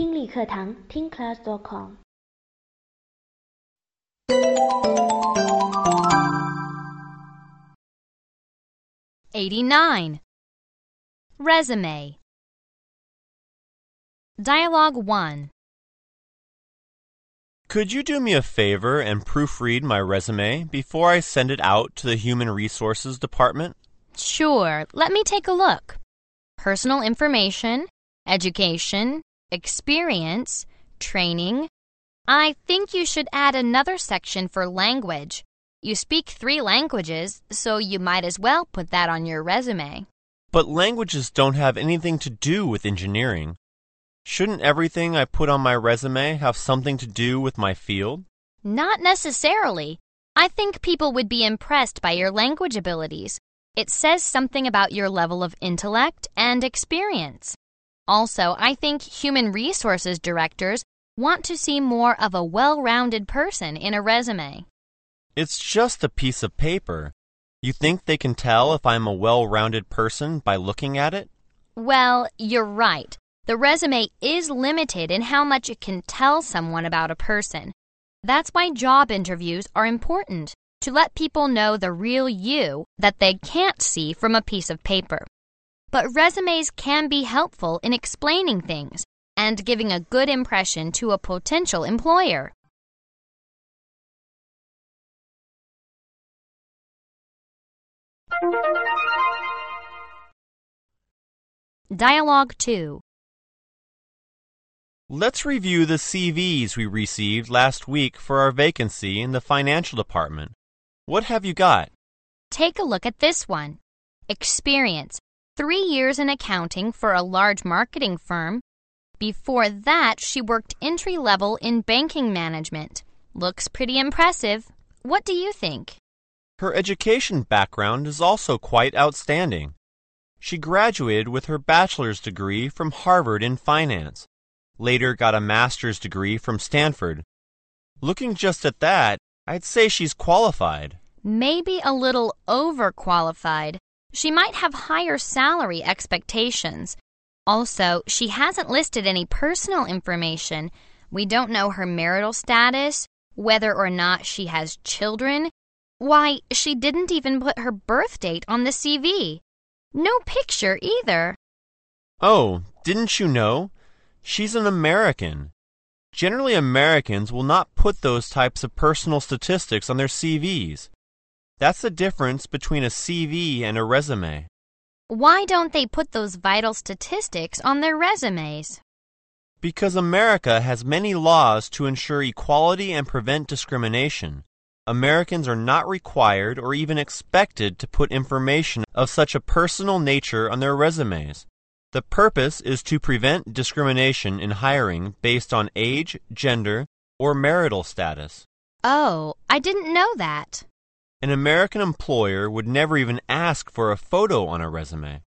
听力课堂听 class.com。 89. Resume. Dialogue 1. Could you do me a favor and proofread my resume before I send it out to the Human Resources Department? Sure, let me take a look. Personal information, education, experience, training. I think you should add another section for language. You speak 3 languages, so you might as well put that on your resume. But languages don't have anything to do with engineering. Shouldn't everything I put on my resume have something to do with my field? Not necessarily. I think people would be impressed by your language abilities. It says something about your level of intellect and experience. Also, I think human resources directors want to see more of a well-rounded person in a resume. It's just a piece of paper. You think they can tell if I'm a well-rounded person by looking at it? Well, you're right. The resume is limited in how much it can tell someone about a person. That's why job interviews are important, to let people know the real you that they can't see from a piece of paper. But resumes can be helpful in explaining things and giving a good impression to a potential employer. Dialogue 2. Let's review the CVs we received last week for our vacancy in the financial department. What have you got? Take a look at this one. Experience: 3 years in accounting for a large marketing firm. Before that, she worked entry-level in banking management. Looks pretty impressive. What do you think? Her education background is also quite outstanding. She graduated with her bachelor's degree from Harvard in finance. Later got a master's degree from Stanford. Looking just at that, I'd say she's qualified. Maybe a little overqualified. She might have higher salary expectations. Also, she hasn't listed any personal information. We don't know her marital status, whether or not she has children. Why, she didn't even put her birth date on the CV. No picture either. Oh, didn't you know? She's an American. Generally, Americans will not put those types of personal statistics on their CVs. That's the difference between a CV and a resume. Why don't they put those vital statistics on their resumes? Because America has many laws to ensure equality and prevent discrimination. Americans are not required or even expected to put information of such a personal nature on their resumes. The purpose is to prevent discrimination in hiring based on age, gender, or marital status. Oh, I didn't know that. An American employer would never even ask for a photo on a resume.